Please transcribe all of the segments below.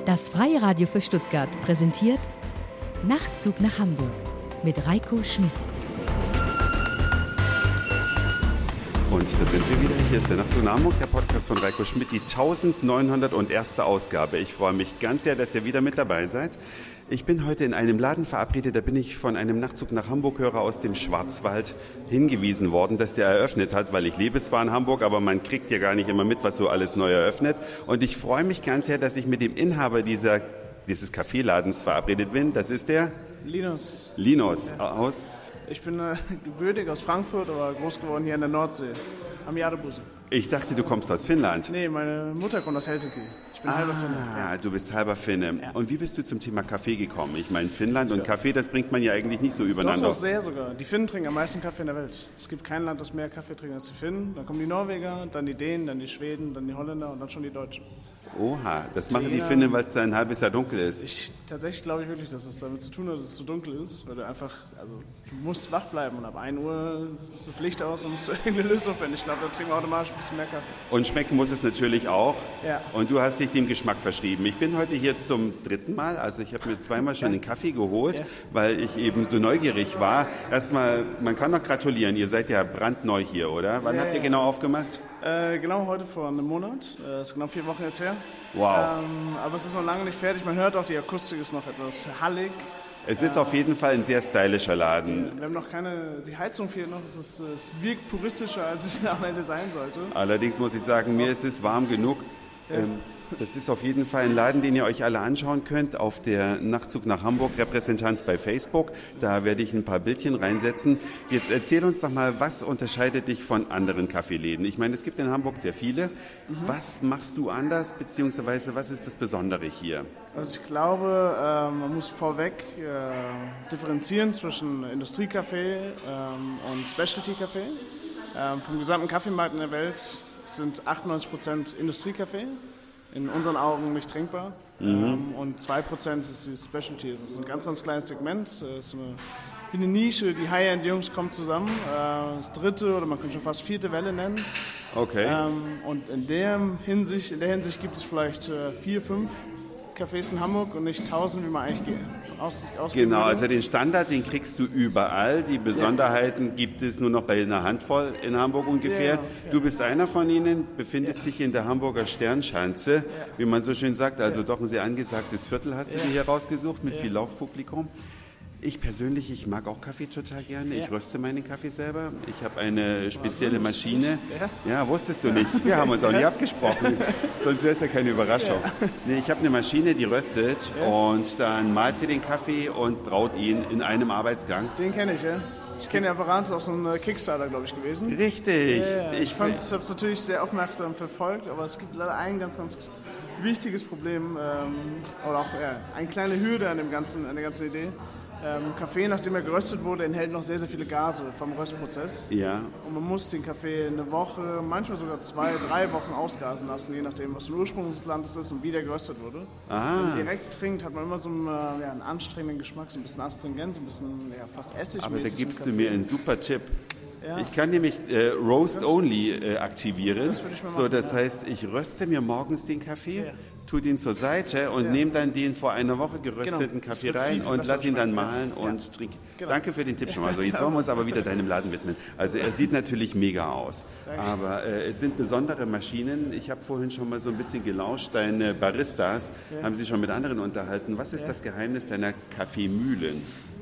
Das Freie Radio für Stuttgart präsentiert Nachtzug nach Hamburg mit Reiko Schmidt. Und da sind wir wieder. Hier ist der Nachtzug nach Hamburg, der Podcast von Reiko Schmidt, die 1901. Ausgabe. Ich freue mich ganz sehr, dass ihr wieder mit dabei seid. Ich bin heute in einem Laden verabredet, da bin ich von einem Nachtzug nach Hamburg-Hörer aus dem Schwarzwald hingewiesen worden, dass der eröffnet hat, weil ich lebe zwar in Hamburg, aber man kriegt ja gar nicht immer mit, was so alles neu eröffnet. Und ich freue mich ganz sehr, dass ich mit dem Inhaber dieses Kaffeeladens verabredet bin. Das ist der? Linus. Linus aus... Ich bin gebürtig aus Frankfurt, aber groß geworden hier in der Nordsee, am Jadebusen. Ich dachte, du kommst aus Finnland. Nee, meine Mutter kommt aus Helsinki. Ich bin halber Finne. Ja, du bist halber Finne. Ja. Und wie bist du zum Thema Kaffee gekommen? Ich meine, Finnland und Kaffee, das bringt man ja eigentlich nicht so übereinander. Doch, sehr sogar. Die Finnen trinken am meisten Kaffee in der Welt. Es gibt kein Land, das mehr Kaffee trinkt als die Finnen. Dann kommen die Norweger, dann die Dänen, dann die Schweden, dann die Holländer und dann schon die Deutschen. Oha, das machen die Finnen, weil es da ein halbes Jahr dunkel ist. Tatsächlich glaube ich wirklich, dass es damit zu tun hat, dass es zu dunkel ist, weil du musst wach bleiben und ab 1 Uhr ist das Licht aus und musst du irgendeine Lösung finden. Ich glaube, da trinken wir automatisch ein bisschen mehr Kaffee. Und schmecken muss es natürlich auch. Ja. Und du hast dich dem Geschmack verschrieben. Ich bin heute hier zum 3. Mal, also ich habe mir 2-mal schon einen Kaffee geholt, weil ich eben so neugierig war. Erstmal, man kann noch gratulieren, ihr seid ja brandneu hier, oder? Wann habt ihr genau aufgemacht? Genau heute vor einem Monat, das ist genau 4 Wochen jetzt her. Wow. Aber es ist noch lange nicht fertig, man hört auch, die Akustik ist noch etwas hallig. Es ist auf jeden Fall ein sehr stylischer Laden. Wir haben noch die Heizung fehlt noch, es wirkt puristischer, als es am Ende sein sollte. Allerdings muss ich sagen, mir ist es warm genug. Ja. Das ist auf jeden Fall ein Laden, den ihr euch alle anschauen könnt auf der Nachtzug nach Hamburg Repräsentanz bei Facebook. Da werde ich ein paar Bildchen reinsetzen. Jetzt erzähl uns doch mal, was unterscheidet dich von anderen Kaffeeläden? Ich meine, es gibt in Hamburg sehr viele. Was machst du anders, beziehungsweise was ist das Besondere hier? Also ich glaube, man muss vorweg differenzieren zwischen Industriekaffee und Specialty-Kaffee. Vom gesamten Kaffeemarkt in der Welt sind 98% Industriekaffee. In unseren Augen nicht trinkbar. Und 2% ist die Specialty. Das ist ein ganz, ganz kleines Segment. Das ist wie eine Nische. Die High-End-Jungs kommen zusammen. Das 3. oder man kann schon fast 4. Welle nennen. Okay. Und in der Hinsicht gibt es vielleicht 4, 5 Cafés in Hamburg und nicht 1000, wie man eigentlich ausgehen Genau, würde. also den Standard, den kriegst du überall. Die Besonderheiten gibt es nur noch bei einer Handvoll in Hamburg ungefähr. Ja. Du bist einer von ihnen, befindest dich in der Hamburger Sternschanze, wie man so schön sagt. Also doch ein sehr angesagtes Viertel hast du dir hier rausgesucht mit viel Laufpublikum. Ich persönlich, ich mag auch Kaffee total gerne. Ich röste meinen Kaffee selber. Ich habe eine spezielle Maschine. Ja, wusstest du nicht. Wir haben uns auch nie abgesprochen. Sonst wäre es ja keine Überraschung. Nee, ich habe eine Maschine, die röstet und dann malt sie den Kaffee und braut ihn in einem Arbeitsgang. Den kenne ich, ja. Ich kenne den Apparat, aus einem Kickstarter, glaube ich, gewesen. Richtig. Ja. Ich habe es natürlich sehr aufmerksam verfolgt, aber es gibt leider ein ganz, ganz wichtiges Problem oder auch eine kleine Hürde an der ganzen Idee. Kaffee, nachdem er geröstet wurde, enthält noch sehr, sehr viele Gase vom Röstprozess. Ja. Und man muss den Kaffee eine Woche, manchmal sogar 2, 3 Wochen ausgasen lassen, je nachdem, was für ein Ursprungsland es ist und wie der geröstet wurde. Wenn man direkt trinkt, hat man immer so einen anstrengenden Geschmack, so ein bisschen astringent, so ein bisschen fast essigmäßig. Aber da gibst du mir einen super Tipp. Ja. Ich kann nämlich Roast Only aktivieren. Das würde ich mal machen, Das heißt, ich röste mir morgens den Kaffee, tue den zur Seite und nehme dann den vor einer Woche gerösteten Kaffee rein und lasse ihn dann mahlen und trinke. Genau. Danke für den Tipp schon mal. So, jetzt wollen wir uns aber wieder deinem Laden widmen. Also er sieht natürlich mega aus, aber es sind besondere Maschinen. Ich habe vorhin schon mal so ein bisschen gelauscht. Deine Baristas haben sich schon mit anderen unterhalten. Was ist das Geheimnis deiner Kaffeemühlen?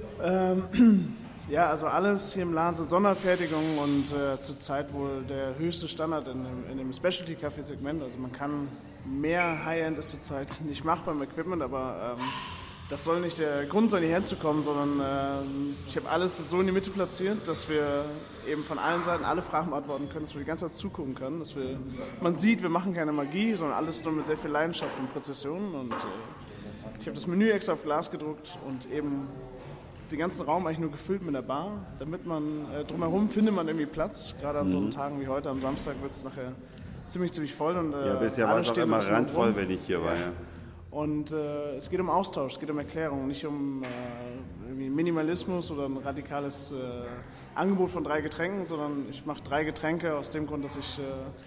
Ja, also alles hier im Laden sind Sonderfertigungen und zurzeit wohl der höchste Standard in dem Specialty-Kaffee-Segment. Also man kann mehr High-End ist zurzeit nicht machbar im Equipment, aber das soll nicht der Grund sein, hierher zu kommen, sondern ich habe alles so in die Mitte platziert, dass wir eben von allen Seiten alle Fragen beantworten können, dass wir die ganze Zeit zugucken können, dass man sieht, wir machen keine Magie, sondern alles nur mit sehr viel Leidenschaft und Präzision. Und ich habe das Menü extra auf Glas gedruckt und eben den ganzen Raum eigentlich nur gefüllt mit einer Bar, damit man drumherum findet man irgendwie Platz. Gerade an so Tagen wie heute, am Samstag, wird es nachher ziemlich voll. Und, bisher war es auch immer randvoll, wenn ich hier war. Ja. Und es geht um Austausch, es geht um Erklärung, nicht um Minimalismus oder ein radikales Angebot von 3 Getränken, sondern ich mache 3 Getränke aus dem Grund, dass ich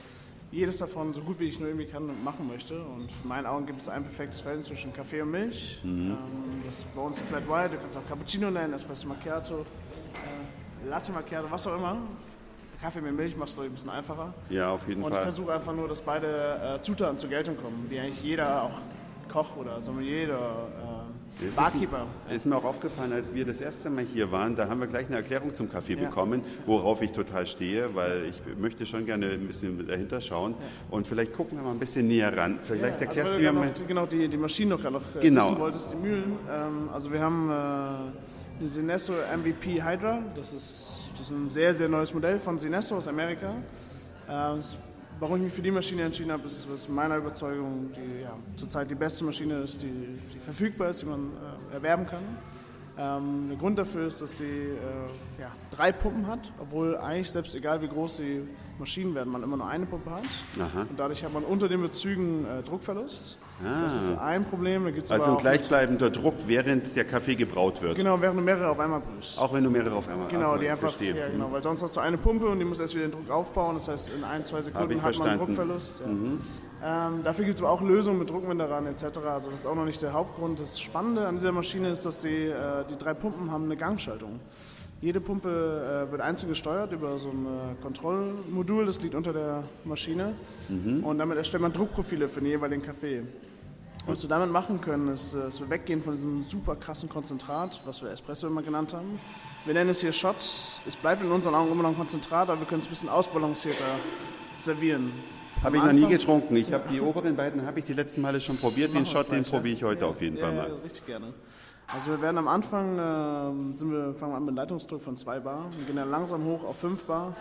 jedes davon so gut wie ich nur irgendwie kann und machen möchte. Und in meinen Augen gibt es ein perfektes Verhältnis zwischen Kaffee und Milch. Das ist bei uns ein Flat White, du kannst auch Cappuccino nennen, Espresso Macchiato, Latte Macchiato, was auch immer. Kaffee mit Milch machst du ein bisschen einfacher. Ja, auf jeden Fall. Und ich versuche einfach nur, dass beide Zutaten zur Geltung kommen, wie eigentlich jeder, auch Koch oder Sommelier oder Barkeeper. Ist mir auch aufgefallen, als wir das erste Mal hier waren, da haben wir gleich eine Erklärung zum Kaffee bekommen, worauf ich total stehe, weil ich möchte schon gerne ein bisschen dahinter schauen. Und vielleicht gucken wir mal ein bisschen näher ran. Vielleicht erklärst du mir mal... Genau, die Maschinen noch gerade genau. Wissen wolltest, die Mühlen. Also wir haben die Synesso MVP Hydra, das ist ein sehr, sehr neues Modell von Synesso aus Amerika. Warum ich mich für die Maschine entschieden habe, ist meiner Überzeugung zurzeit die beste Maschine ist, die verfügbar ist, die man erwerben kann. Der Grund dafür ist, dass die 3 Pumpen hat, obwohl eigentlich selbst egal wie groß die Maschinen werden, man immer nur eine Pumpe hat. Aha. Und dadurch hat man unter den Bezügen Druckverlust. Das ist ein Problem. Da gibt's also ein gleichbleibender Druck, während der Kaffee gebraut wird. Genau, während du mehrere auf einmal brühst. Auch wenn du mehrere auf einmal Genau, die einfach, ja, genau, weil sonst hast du eine Pumpe und die muss erst wieder den Druck aufbauen. Das heißt, in 1-2 Sekunden hat man einen Druckverlust. Ja. Dafür gibt es aber auch Lösungen mit Druckminderern etc. Also das ist auch noch nicht der Hauptgrund. Das Spannende an dieser Maschine ist, dass die 3 Pumpen haben eine Gangschaltung. Jede Pumpe wird einzeln gesteuert über so ein Kontrollmodul, das liegt unter der Maschine. Und damit erstellt man Druckprofile für den jeweiligen Kaffee. Was wir damit machen können, ist, dass wir weggehen von diesem super krassen Konzentrat, was wir Espresso immer genannt haben. Wir nennen es hier Shot. Es bleibt in unseren Augen immer noch ein Konzentrat, aber wir können es ein bisschen ausbalancierter servieren. Habe ich noch nie getrunken. Ich habe die oberen beiden, die letzten Male schon probiert. Den Shot, den probiere ich heute auf jeden Fall mal. Ja, richtig gerne. Also wir werden am Anfang, fangen wir an mit Leitungsdruck von 2 Bar. Wir gehen dann langsam hoch auf 5 Bar,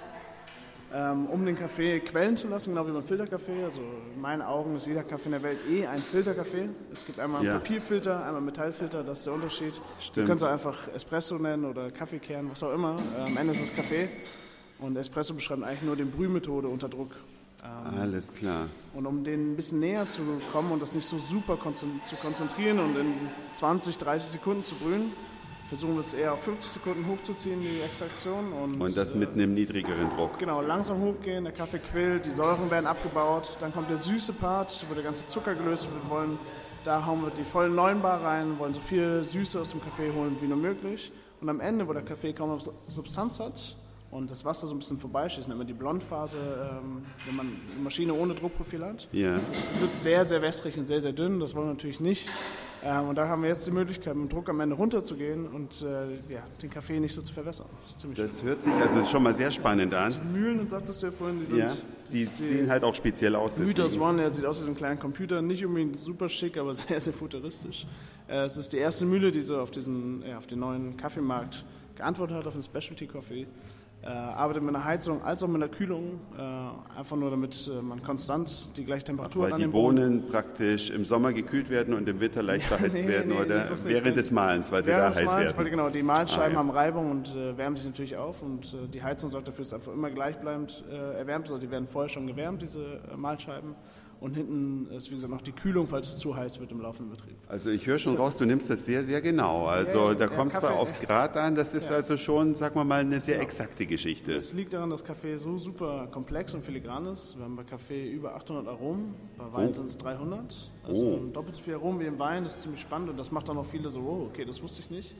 um den Kaffee quellen zu lassen, genau wie beim Filterkaffee. Also in meinen Augen ist jeder Kaffee in der Welt ein Filterkaffee. Es gibt einmal einen Papierfilter, einmal einen Metallfilter, das ist der Unterschied. Stimmt. Du kannst einfach Espresso nennen oder Kaffeekern, was auch immer. Am Ende ist es Kaffee. Und Espresso beschreibt eigentlich nur die Brühmethode unter Druck. Alles klar. Und um denen ein bisschen näher zu kommen und das nicht so super zu konzentrieren und in 20, 30 Sekunden zu brühen, versuchen wir es eher auf 50 Sekunden hochzuziehen, die Extraktion. Und das mit einem niedrigeren Druck. Genau, langsam hochgehen, der Kaffee quillt, die Säuren werden abgebaut, dann kommt der süße Part, wo der ganze Zucker gelöst wird. Da hauen wir die vollen 9 Bar rein, wollen so viel Süße aus dem Kaffee holen wie nur möglich. Und am Ende, wo der Kaffee kaum Substanz hat, und das Wasser so ein bisschen vorbeischießt, nennt man die Blondphase, wenn man eine Maschine ohne Druckprofil hat. Ja. Das wird sehr, sehr wässrig und sehr, sehr dünn, das wollen wir natürlich nicht. Und da haben wir jetzt die Möglichkeit, mit dem Druck am Ende runterzugehen und den Kaffee nicht so zu verwässern. Das hört sich also schon mal sehr spannend an. Die Mühlen, sagtest du ja vorhin, die sehen halt auch speziell aus. Mythos One, der sieht aus wie ein kleiner Computer, nicht unbedingt super schick, aber sehr, sehr futuristisch. Es ist die erste Mühle, die so auf den neuen Kaffeemarkt geantwortet hat, auf den Specialty Coffee. Arbeitet mit einer Heizung als auch mit einer Kühlung, einfach nur damit man konstant die gleiche Temperatur hat. Weil die Bohnen praktisch im Sommer gekühlt werden und im Winter leicht verheizt werden oder während des Mahlens, weil sie da heiß werden. Weil, genau, die Mahlscheiben haben Reibung und wärmen sich natürlich auf und die Heizung sorgt dafür, dass es einfach immer gleichbleibend erwärmt ist. Also die werden vorher schon gewärmt, diese Mahlscheiben. Und hinten ist, wie gesagt, noch die Kühlung, falls es zu heiß wird im laufenden Betrieb. Also ich höre schon raus, du nimmst das sehr, sehr genau. Also da kommt es zwar aufs Grad an, das ist also schon, sagen wir mal, eine sehr exakte Geschichte. Es liegt daran, dass Kaffee so super komplex und filigran ist. Wir haben bei Kaffee über 800 Aromen, bei Wein sind es 300. Also doppelt so viel Aromen wie im Wein, das ist ziemlich spannend und das macht dann auch viele so, oh, okay, das wusste ich nicht.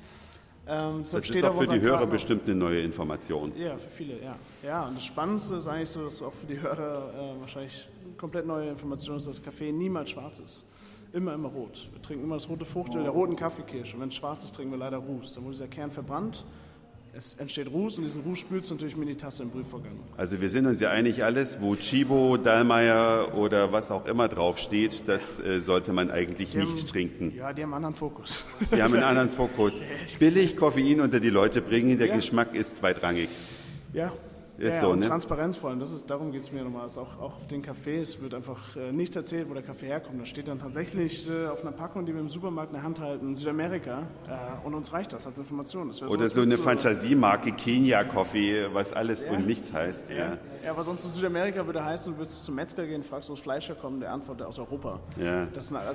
Das ist auch für die Hörer bestimmt eine neue Information. Ja, für viele, ja. Ja, und das Spannendste ist eigentlich so, dass auch für die Hörer wahrscheinlich komplett neue Information ist, dass Kaffee niemals schwarz ist. Immer rot. Wir trinken immer das rote Fruchtöl der roten Kaffeekirsche. Und wenn es schwarz ist, trinken wir leider Ruß. Dann wurde dieser Kern verbrannt. Es entsteht Ruß und diesen Ruß spülst du natürlich mit in die Tasse im Brühvorgang. Also wir sind uns ja einig, alles, wo Chibo, Dallmayr oder was auch immer draufsteht, das sollte man eigentlich nicht trinken. Ja, die haben einen anderen Fokus. Die haben einen anderen Fokus. Billig Koffein unter die Leute bringen, der Geschmack ist zweitrangig. Ja. Ist so, und ne? Transparenz vor allem, darum geht es mir nochmal. Auch auf den Cafés wird einfach nichts erzählt, wo der Kaffee herkommt. Da steht dann tatsächlich auf einer Packung, die wir im Supermarkt in der Hand halten, Südamerika. Und uns reicht das als Information. Oder so eine Fantasiemarke Kenia Coffee, was alles und nichts heißt. Ja, aber sonst in Südamerika würde heißen, du würdest zum Metzger gehen, fragst, wo das Fleisch herkommt, der antwortet aus Europa. Ja. Das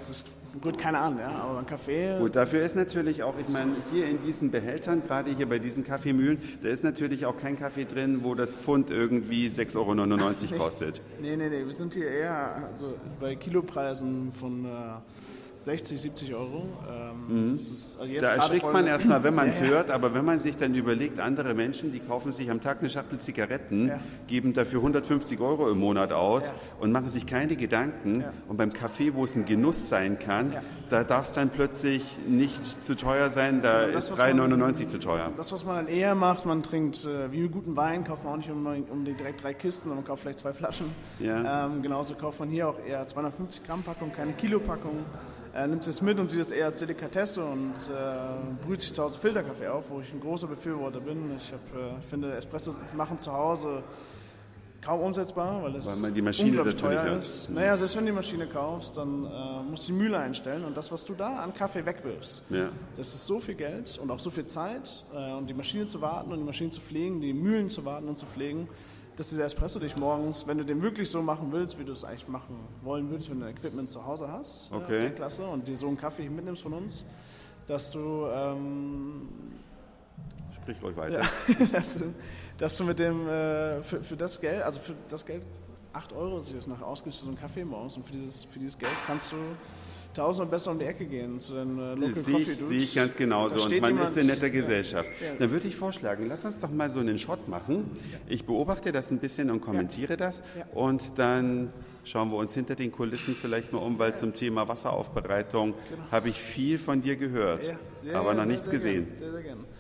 Gut, keine Ahnung, ja, aber ein Kaffee... Gut, dafür ist natürlich auch, ich meine, hier in diesen Behältern, gerade hier bei diesen Kaffeemühlen, da ist natürlich auch kein Kaffee drin, wo das Pfund irgendwie 6,99 € kostet. Nee, wir sind hier eher bei Kilopreisen von 60, 70 Euro. Das ist, also jetzt da erschrickt man erstmal, wenn man es ja. hört, aber wenn man sich dann überlegt, andere Menschen, die kaufen sich am Tag eine Schachtel Zigaretten, geben dafür 150 € im Monat aus und machen sich keine Gedanken. Und beim Kaffee, wo es ein Genuss sein kann, da darf es dann plötzlich nicht zu teuer sein, da ist 3,99 € zu teuer. Das, was man dann eher macht, man trinkt wie mit guten Wein, kauft man auch nicht um die direkt 3 Kisten, sondern man kauft vielleicht 2 Flaschen. Ja. Genauso kauft man hier auch eher 250 Gramm Packung, keine Kilopackung. Nimmt es mit und sieht es eher als Delikatesse und brüht sich zu Hause Filterkaffee auf, wo ich ein großer Befürworter bin. Ich finde Espresso machen zu Hause kaum umsetzbar, weil man die Maschine unglaublich teuer ist. Naja, selbst wenn du die Maschine kaufst, dann musst du die Mühle einstellen und das, was du da an Kaffee wegwirfst, das ist so viel Geld und auch so viel Zeit, um die Maschine zu warten und die Maschine zu pflegen, die Mühlen zu warten und zu pflegen, dass dieser Espresso dich morgens, wenn du den wirklich so machen willst, wie du es eigentlich machen wollen würdest, wenn du ein Equipment zu Hause hast, der Klasse, und dir so einen Kaffee mitnimmst von uns, dass du... Sprich ruhig weiter. Ja, dass du mit dem, für das Geld, also für das Geld 8 €, das du das nachher ausgibst für so einen Kaffee morgens, und für dieses Geld kannst du tausendmal besser um die Ecke gehen zu den Local Coffee Dudes. Sehe ich ganz genauso, und man ist in netter Gesellschaft. Ja. Dann würde ich vorschlagen, lass uns doch mal so einen Shot machen. Ich beobachte das ein bisschen und kommentiere das, und dann schauen wir uns hinter den Kulissen vielleicht mal um, weil zum Thema Wasseraufbereitung habe ich viel von dir gehört, aber noch nichts gesehen. Sehr, sehr gerne.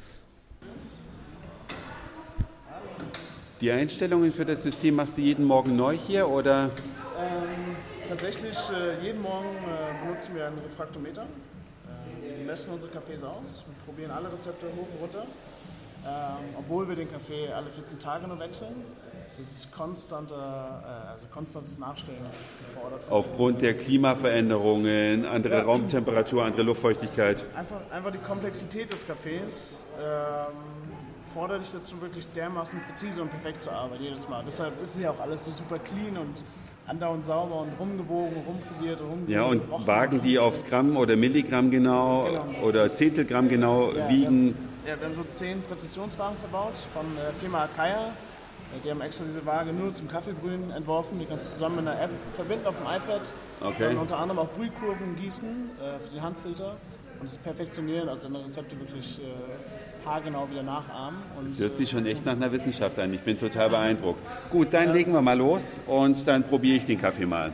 Die Einstellungen für das System machst du jeden Morgen neu hier, oder? Tatsächlich, jeden Morgen benutzen wir einen Refraktometer. Wir messen unsere Kaffees aus, wir probieren alle Rezepte hoch und runter, obwohl wir den Kaffee alle 14 Tage nur wechseln. Es ist konstantes Nachstellen gefordert. Aufgrund der Klimaveränderungen, andere Raumtemperatur, andere Luftfeuchtigkeit. Einfach die Komplexität des Kaffees fordert dich dazu, wirklich dermaßen präzise und perfekt zu arbeiten, jedes Mal. Deshalb ist ja auch alles so super clean und andauernd sauber und rumgewogen, rumprobiert. Ja, und Wagen, die aufs Gramm oder Milligramm genau oder Zehntelgramm genau wiegen. Ja, wir haben so 10 Präzisionswagen verbaut von der Firma Akaya. Die haben extra diese Waage nur zum Kaffeebrühen entworfen. Die kannst du zusammen mit einer App verbinden auf dem iPad. Und unter anderem auch Brühkurven gießen für den Handfilter. Und das perfektionieren, also deine Rezepte wirklich haargenau wieder nachahmen. Das hört sich schon echt nach einer Wissenschaft an. Ich bin total beeindruckt. Gut, dann legen wir mal los und dann probiere ich den Kaffee mal.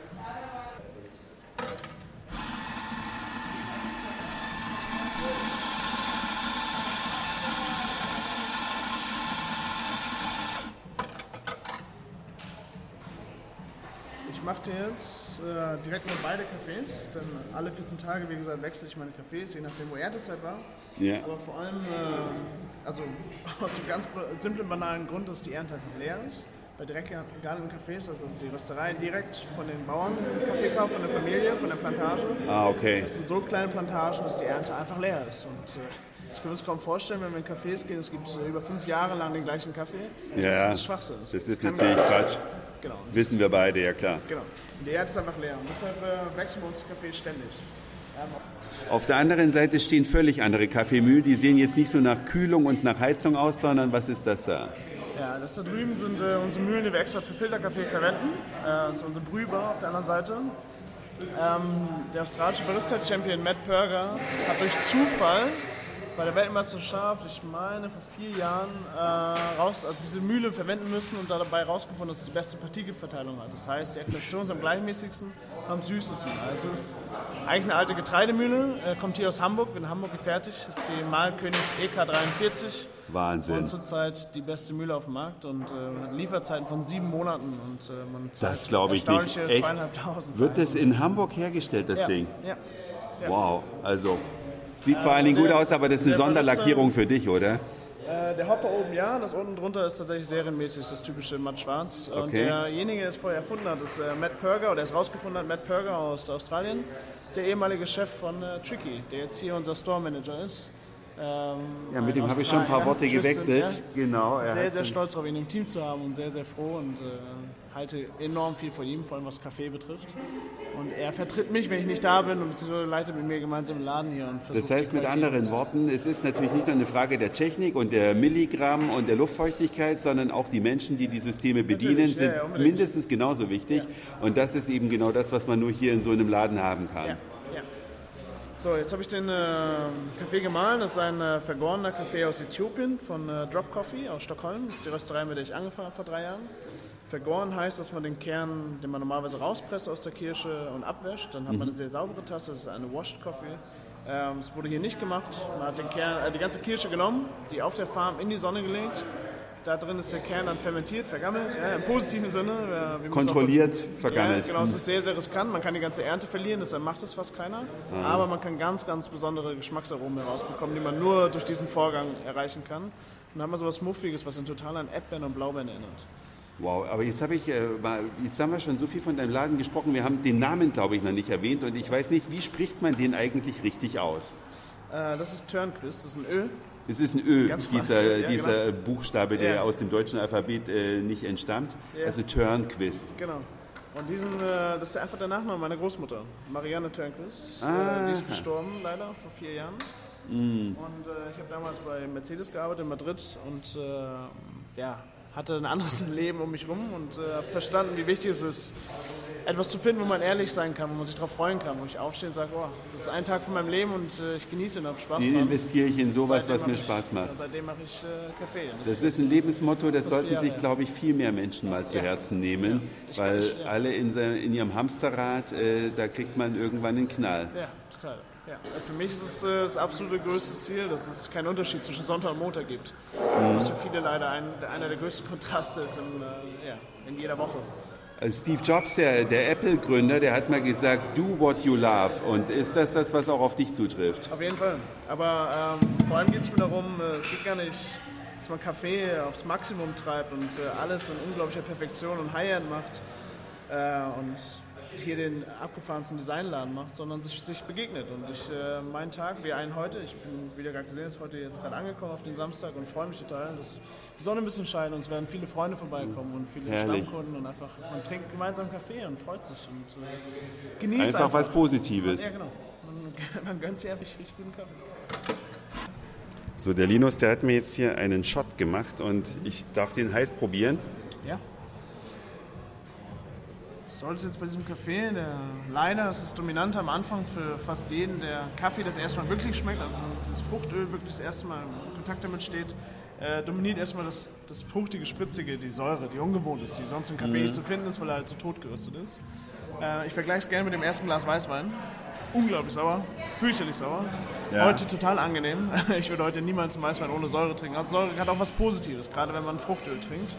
Ich mache dir jetzt direkt mal beide Kaffees, denn alle 14 Tage, wie gesagt, wechsle ich meine Kaffees, je nachdem, wo Erntezeit war. Ja. Aber vor allem, also aus dem ganz simplen, banalen Grund, dass die Ernte einfach leer ist. Bei direkt egalen Kaffees, also dass die Rösterei direkt von den Bauern den Kaffee kauft, von der Familie, von der Plantage. Okay. Das sind so kleine Plantagen, dass die Ernte einfach leer ist. Und das können wir uns kaum vorstellen, wenn wir in Cafés gehen, es gibt über 5 Jahre lang den gleichen Kaffee. Das ist Schwachsinn. Das ist natürlich Quatsch. Genau. Wissen wir beide, ja klar. Genau. Und die Erde ist einfach leer. Und deshalb wechseln wir uns die Kaffees ständig. Auf der anderen Seite stehen völlig andere Kaffeemühlen. Die sehen jetzt nicht so nach Kühlung und nach Heizung aus, sondern was ist das da? Ja, das da drüben sind unsere Mühlen, die wir extra für Filterkaffee verwenden. Das ist unsere Brühbar auf der anderen Seite. Der australische Barista-Champion Matt Perger hat durch Zufall bei der Weltmeisterschaft, ich meine vor 4 Jahren, diese Mühle verwenden müssen und dabei herausgefunden, dass es die beste Partikelverteilung hat. Das heißt, die Extraktion ist am gleichmäßigsten und am süßesten. Also es ist eigentlich eine alte Getreidemühle, kommt hier aus Hamburg, wird in Hamburg gefertigt, ist die Malkönig EK43. Wahnsinn. Und zurzeit die beste Mühle auf dem Markt und hat Lieferzeiten von 7 Monaten und man zahlt das glaube ich nicht. Echt? 2.500. Wird das in Hamburg hergestellt, das Ding? Ja. Wow, also sieht vor allen Dingen gut aus, aber das ist eine Sonderlackierung für dich, oder? Der Hopper oben das unten drunter ist tatsächlich serienmäßig das typische matt schwarz. Okay. Und derjenige, der es vorher erfunden hat, ist Matt Perger, oder der es rausgefunden hat, Matt Perger aus Australien, der ehemalige Chef von Tricky, der jetzt hier unser Store Manager ist. Ja, mit dem habe ich schon ein paar Worte gewechselt. Ja. Genau. Sehr stolz darauf, ihn im Team zu haben und sehr, sehr froh und halte enorm viel von ihm, vor allem was Kaffee betrifft. Und er vertritt mich, wenn ich nicht da bin und leitet mit mir gemeinsam den Laden hier. Und das heißt mit anderen Worten, es ist natürlich nicht nur eine Frage der Technik und der Milligramm und der Luftfeuchtigkeit, sondern auch die Menschen, die die Systeme bedienen, sind mindestens genauso wichtig. Ja. Und das ist eben genau das, was man nur hier in so einem Laden haben kann. Ja. So, jetzt habe ich den Kaffee gemahlen. Das ist ein vergorener Kaffee aus Äthiopien von Drop Coffee aus Stockholm. Das ist die Rösterei, mit der ich angefangen habe vor 3 Jahren. Vergoren heißt, dass man den Kern, den man normalerweise rauspresst aus der Kirsche und abwäscht. Dann hat man eine sehr saubere Tasse, das ist eine Washed Coffee. Das wurde hier nicht gemacht. Man hat den Kern, die ganze Kirsche genommen, die auf der Farm in die Sonne gelegt. Da drin ist der Kern dann fermentiert, vergammelt, im positiven Sinne. Kontrolliert, vergammelt. Ja, genau, es ist sehr, sehr riskant. Man kann die ganze Ernte verlieren, deshalb macht es fast keiner. Aber man kann ganz, ganz besondere Geschmacksaromen herausbekommen, die man nur durch diesen Vorgang erreichen kann. Und dann haben wir so was Muffiges, was total an Erdbeeren und Blaubeeren erinnert. Wow, aber jetzt haben wir schon so viel von deinem Laden gesprochen. Wir haben den Namen, glaube ich, noch nicht erwähnt. Und ich weiß nicht, wie spricht man den eigentlich richtig aus? Das ist Turnquist, das ist ein Ö. Es ist ein Ö, dieser genau. Buchstabe, der aus dem deutschen Alphabet nicht entstammt. Ja. Also Turnquist. Genau. Und das ist einfach der Nachname meiner Großmutter, Marianne Turnquist. Die ist gestorben, leider, vor 4 Jahren. Und ich habe damals bei Mercedes gearbeitet in Madrid und hatte ein anderes Leben um mich rum und habe verstanden, wie wichtig es ist, etwas zu finden, wo man ehrlich sein kann, wo man sich darauf freuen kann, wo ich aufstehe und sage, das ist ein Tag von meinem Leben und ich genieße ihn, habe Spaß dran. Den investiere ich in sowas, was mir Spaß macht. Seitdem mache ich Kaffee. Das ist ein Lebensmotto, das sollten sich, glaube ich, viel mehr Menschen mal zu Herzen nehmen, weil alle in ihrem Hamsterrad, da kriegt man irgendwann einen Knall. Ja, total. Ja. Für mich ist es das absolute größte Ziel, dass es keinen Unterschied zwischen Sonntag und Montag gibt. Was für viele leider einer der größten Kontraste ist in jeder Woche. Steve Jobs, der Apple-Gründer, der hat mal gesagt, do what you love. Und ist das, was auch auf dich zutrifft? Auf jeden Fall. Aber vor allem geht es mir darum, es geht gar nicht, dass man Kaffee aufs Maximum treibt und alles in unglaublicher Perfektion und High-End macht und hier den abgefahrensten Designladen macht, sondern sich begegnet. Und meinen Tag, wie einen heute, ich bin wieder gerade gesehen, ist heute jetzt gerade angekommen auf den Samstag und freue mich total, dass die Sonne ein bisschen scheint und es werden viele Freunde vorbeikommen und viele Stammkunden und einfach, man trinkt gemeinsam Kaffee und freut sich und genießt einfach was Positives. Ja, genau. Man gönnt sich einfach richtig guten Kaffee. So, der Linus, der hat mir jetzt hier einen Shot gemacht und ich darf den heiß probieren. Ja. Sollte jetzt bei diesem Kaffee, leider ist es dominant am Anfang für fast jeden, der Kaffee das erste Mal wirklich schmeckt, also das Fruchtöl wirklich das erste Mal in Kontakt damit steht, dominiert erstmal das fruchtige, spritzige, die Säure, die ungewohnt ist, die sonst im Kaffee nicht zu finden ist, weil er halt so totgerüstet ist. Ich vergleiche es gerne mit dem ersten Glas Weißwein. Unglaublich sauer, fürchterlich sauer. Ja. Heute total angenehm. Ich würde heute niemals einen Weißwein ohne Säure trinken. Also Säure hat auch was Positives, gerade wenn man Fruchtöl trinkt.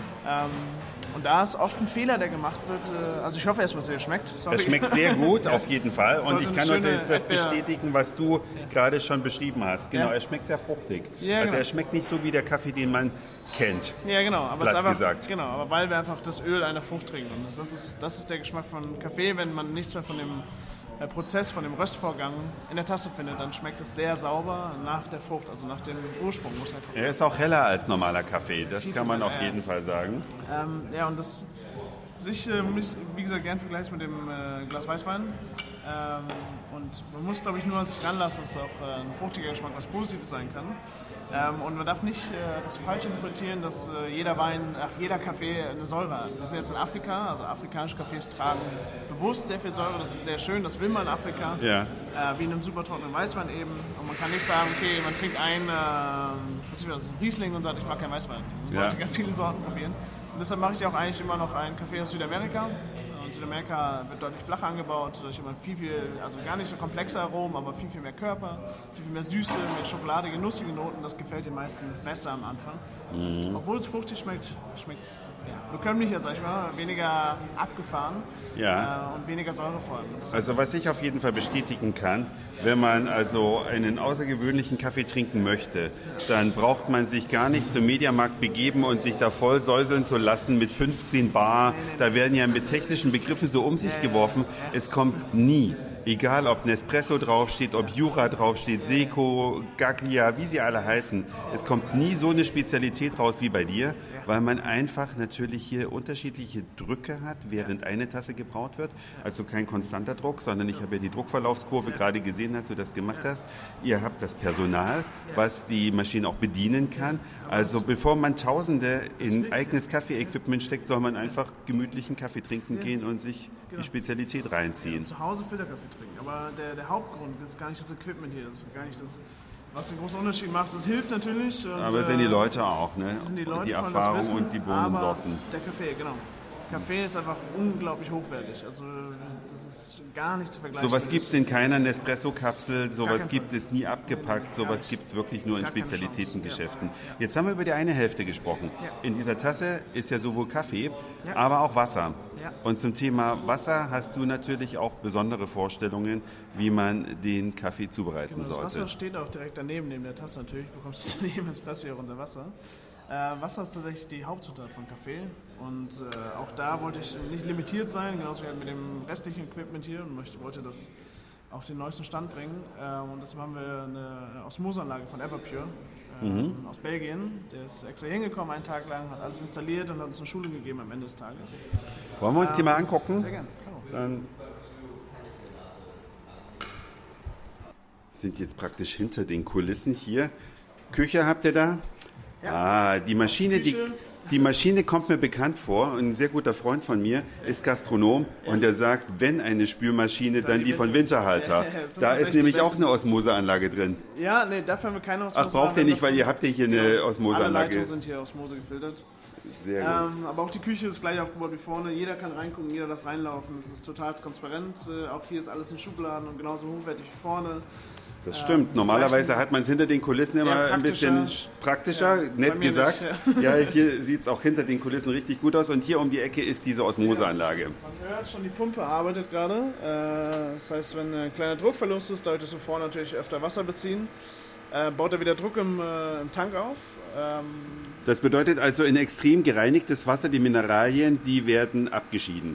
Und da ist oft ein Fehler, der gemacht wird. Also ich hoffe erstmal, dass es schmeckt. Es schmeckt sehr gut, auf jeden Fall. Und ich kann nur das bestätigen, was du gerade schon beschrieben hast. Genau, er schmeckt sehr fruchtig. Ja, also er schmeckt nicht so wie der Kaffee, den man kennt. Ja, genau. Aber platt gesagt. Genau, aber weil wir einfach das Öl einer Frucht trinken. Und das ist der Geschmack von Kaffee. Wenn man nichts mehr von dem Prozess, von dem Röstvorgang in der Tasse findet, dann schmeckt es sehr sauber nach der Frucht, also nach dem Ursprung. Er ist auch heller als normaler Kaffee, das kann man auf jeden Fall sagen. Und das wie gesagt, gern vergleichen mit dem Glas Weißwein. Und man muss, glaube ich, nur an sich ranlassen, dass auch ein fruchtiger Geschmack was Positives sein kann. Und man darf nicht das falsch interpretieren, dass jeder Kaffee eine Säure hat. Wir sind jetzt in Afrika, also afrikanische Kaffees tragen bewusst sehr viel Säure, das ist sehr schön, das will man in Afrika, wie in einem super trockenen Weißwein eben. Und man kann nicht sagen, okay, man trinkt einen Riesling und sagt, ich mag keinen Weißwein. Man sollte ganz viele Sorten probieren. Und deshalb mache ich auch eigentlich immer noch einen Kaffee aus Südamerika. In Südamerika wird deutlich flacher angebaut, also gar nicht so komplexe Aromen, aber viel, viel mehr Körper, viel, viel mehr Süße, mehr schokoladige, nussige Noten. Das gefällt den meisten besser am Anfang. Obwohl es fruchtig schmeckt es bekömmlicher, sag ich mal, weniger abgefahren und weniger Säure vor allem. Also was ich auf jeden Fall bestätigen kann, wenn man also einen außergewöhnlichen Kaffee trinken möchte, dann braucht man sich gar nicht zum Mediamarkt begeben und sich da voll säuseln zu lassen mit 15 Bar. Da werden ja mit technischen Begriffen so um sich geworfen. Es kommt nie Egal, ob Nespresso draufsteht, ob Jura draufsteht, Seco, Gaglia, wie sie alle heißen. Es kommt nie so eine Spezialität raus wie bei dir, weil man einfach natürlich hier unterschiedliche Drücke hat, während eine Tasse gebraut wird. Also kein konstanter Druck, sondern ich habe ja die Druckverlaufskurve gerade gesehen, als du das gemacht hast. Ihr habt das Personal, was die Maschine auch bedienen kann. Also bevor man Tausende in eigenes Kaffee-Equipment steckt, soll man einfach gemütlichen Kaffee trinken gehen und sich die Spezialität reinziehen. Zu Hause Filterkaffee trinken. Aber der Hauptgrund ist gar nicht das Equipment hier. Das ist gar nicht das, was den großen Unterschied macht. Das hilft natürlich. Und, aber es sind die Leute auch, ne? Das sind die Leute, die Erfahrung Wissen, und die Bohnensorten. Der Kaffee, genau. Kaffee ist einfach unglaublich hochwertig. Also das ist gar nicht zu vergleichen. Sowas gibt es in keiner Nespresso-Kapsel, sowas gibt es nie abgepackt, sowas gibt es wirklich nur in Spezialitätengeschäften. Jetzt haben wir über die eine Hälfte gesprochen. In dieser Tasse ist ja sowohl Kaffee, aber auch Wasser. Und zum Thema Wasser hast du natürlich auch besondere Vorstellungen, wie man den Kaffee zubereiten sollte. Das Wasser steht auch direkt daneben, neben der Tasse natürlich. Bekommst du neben Espresso hier unser Wasser. Wasser ist tatsächlich die Hauptzutat von Kaffee und auch da wollte ich nicht limitiert sein, genauso wie mit dem restlichen Equipment hier und wollte das auf den neuesten Stand bringen. Und deshalb haben wir eine Osmoseanlage von Everpure aus Belgien. Der ist extra hingekommen, einen Tag lang, hat alles installiert und hat uns eine Schulung gegeben am Ende des Tages. Wollen wir uns die mal angucken? Sehr gerne. Dann sind jetzt praktisch hinter den Kulissen hier. Küche habt ihr da? Ja. Die Maschine kommt mir bekannt vor. Ein sehr guter Freund von mir ist Gastronom und der sagt, wenn eine Spülmaschine, dann die von Winterhalter. Da ist nämlich auch eine Osmoseanlage drin. Ja, nee, dafür haben wir keine Osmoseanlage. Ach, braucht ihr nicht, weil ihr habt ja hier eine Osmoseanlage. Alle Leitungen sind hier Osmose gefiltert. Sehr gut. Aber auch die Küche ist gleich aufgebaut wie vorne. Jeder kann reingucken, jeder darf reinlaufen. Es ist total transparent. Auch hier ist alles in Schubladen und genauso hochwertig wie vorne. Das stimmt. Normalerweise hat man es hinter den Kulissen immer ein bisschen praktischer, nett gesagt. Nicht, ja, hier sieht es auch hinter den Kulissen richtig gut aus. Und hier um die Ecke ist diese Osmoseanlage. Man hört schon, die Pumpe arbeitet gerade. Das heißt, wenn ein kleiner Druckverlust ist, solltest du vorne natürlich öfter Wasser beziehen. Baut er wieder Druck im Tank auf. Das bedeutet also, in extrem gereinigtes Wasser, die Mineralien, die werden abgeschieden.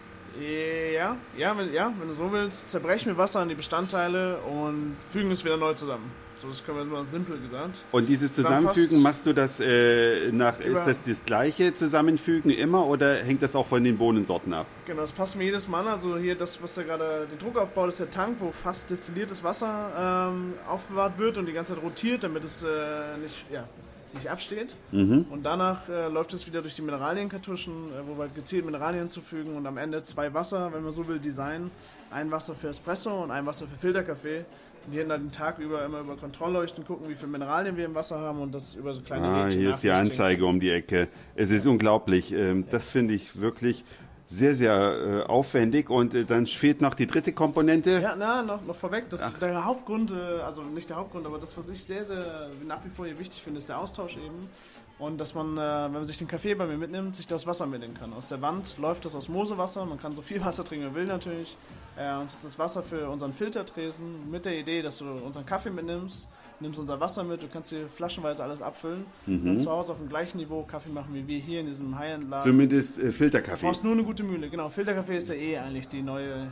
Ja, wenn du so willst, zerbrechen wir Wasser in die Bestandteile und fügen es wieder neu zusammen. So, das können wir mal simpel gesagt. Und dieses Zusammenfügen, machst du das ist das gleiche Zusammenfügen immer oder hängt das auch von den Bohnensorten ab? Genau, das passen wir jedes Mal. Also hier das, was da gerade den Druck aufbaut, ist der Tank, wo fast destilliertes Wasser aufbewahrt wird und die ganze Zeit rotiert, damit es nicht absteht. Und danach läuft es wieder durch die Mineralienkartuschen, wo wir gezielt Mineralien hinzufügen und am Ende 2 Wasser, wenn man so will, designen. Ein Wasser für Espresso und ein Wasser für Filterkaffee. Und hier dann den Tag über immer über Kontrollleuchten gucken, wie viele Mineralien wir im Wasser haben und das über so kleine Rädchen. Hier ist die Anzeige um die Ecke. Es ist unglaublich. Das finde ich wirklich sehr, sehr aufwendig. Und dann fehlt noch die dritte Komponente. Ja, noch vorweg. Der Hauptgrund, also nicht der Hauptgrund, aber das, was ich sehr, sehr nach wie vor hier wichtig finde, ist der Austausch eben. Und dass man, wenn man sich den Kaffee bei mir mitnimmt, sich das Wasser mitnehmen kann. Aus der Wand läuft das Osmosewasser. Man kann so viel Wasser trinken, wie man will natürlich. Und das ist das Wasser für unseren Filtertresen mit der Idee, dass du unseren Kaffee mitnimmst, nimmst unser Wasser mit, du kannst hier flaschenweise alles abfüllen und zu Hause auf dem gleichen Niveau Kaffee machen, wie wir hier in diesem High-End-Laden. Zumindest Filterkaffee. Du brauchst nur eine gute Mühle, genau. Filterkaffee ist ja eigentlich der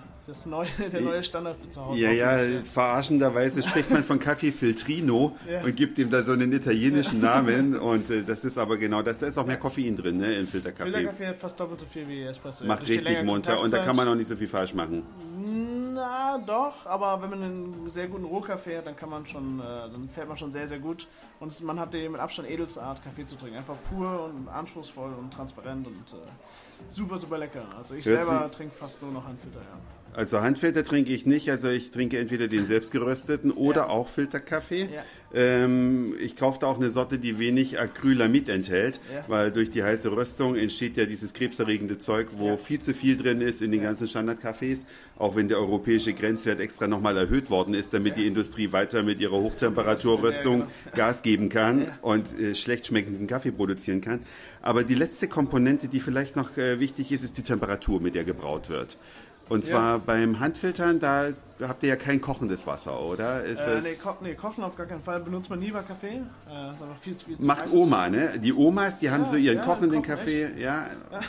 neue Standard für zu Hause. Ja, verarschenderweise spricht man von Kaffee Filtrino und gibt ihm da so einen italienischen Namen und das ist aber genau das. Da ist auch mehr Koffein drin, ne, im Filterkaffee. Filterkaffee hat fast doppelt so viel wie Espresso. Macht richtig munter und da kann man auch nicht so viel falsch machen. Na doch, aber wenn man einen sehr guten Rohkaffee hat, dann dann fährt man schon sehr, sehr gut. Und man hat die mit Abstand edelste Art, Kaffee zu trinken. Einfach pur und anspruchsvoll und transparent und super, super lecker. Also ich selber trinke fast nur noch Handfilter, ja. Also Handfilter trinke ich nicht, also ich trinke entweder den selbstgerösteten oder auch Filterkaffee. Ja. Ich kaufe da auch eine Sorte, die wenig Acrylamid enthält, weil durch die heiße Röstung entsteht ja dieses krebserregende Zeug, wo viel zu viel drin ist in den ganzen Standardkaffees, auch wenn der europäische Grenzwert extra nochmal erhöht worden ist, damit die Industrie weiter mit ihrer Hochtemperaturröstung Gas geben kann und schlecht schmeckenden Kaffee produzieren kann. Aber die letzte Komponente, die vielleicht noch wichtig ist, ist die Temperatur, mit der gebraut wird. Und zwar beim Handfiltern, da habt ihr ja kein kochendes Wasser, oder? Kochen auf gar keinen Fall. Benutzt man nie bei Kaffee. Ist einfach viel zu macht Oma, ne? Die Omas, die haben so ihren kochenden Kaffee. Ja.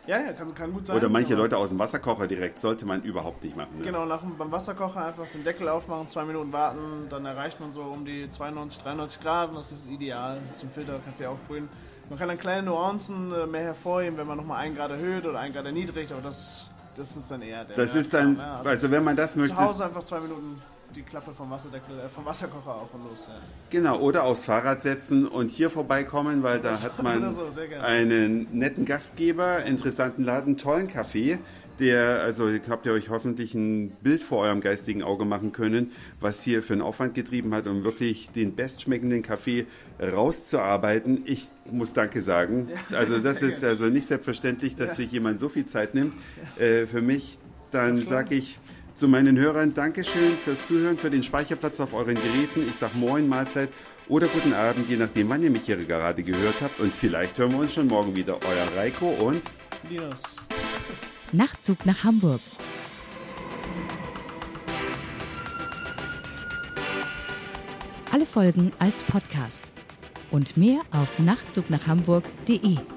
Ja, kann gut sein. Oder manche Leute aus dem Wasserkocher direkt, sollte man überhaupt nicht machen. Ne? Genau, beim Wasserkocher einfach den Deckel aufmachen, 2 Minuten warten, dann erreicht man so um die 92, 93 Grad und das ist ideal zum Filterkaffee aufbrühen. Man kann dann kleine Nuancen mehr hervorheben, wenn man nochmal 1 Grad erhöht oder 1 Grad erniedrigt, aber das ist dann eher der... Das ist dann, also wenn man das möchte... Zu Hause einfach 2 Minuten die Klappe vom Wasserkocher auf und los. Ja. Genau, oder aufs Fahrrad setzen und hier vorbeikommen, weil da hat man einen netten Gastgeber, interessanten Laden, tollen Kaffee, also habt ihr euch hoffentlich ein Bild vor eurem geistigen Auge machen können, was hier für einen Aufwand getrieben hat, um wirklich den bestschmeckenden Kaffee rauszuarbeiten. Ich muss Danke sagen. Also das ist also nicht selbstverständlich, dass sich jemand so viel Zeit nimmt. Für mich, dann sage ich zu meinen Hörern Dankeschön fürs Zuhören, für den Speicherplatz auf euren Geräten. Ich sage Moin, Mahlzeit oder guten Abend, je nachdem, wann ihr mich hier gerade gehört habt. Und vielleicht hören wir uns schon morgen wieder. Euer Reiko und Linus. Nachtzug nach Hamburg. Alle Folgen als Podcast. Und mehr auf nachtzugnachhamburg.de.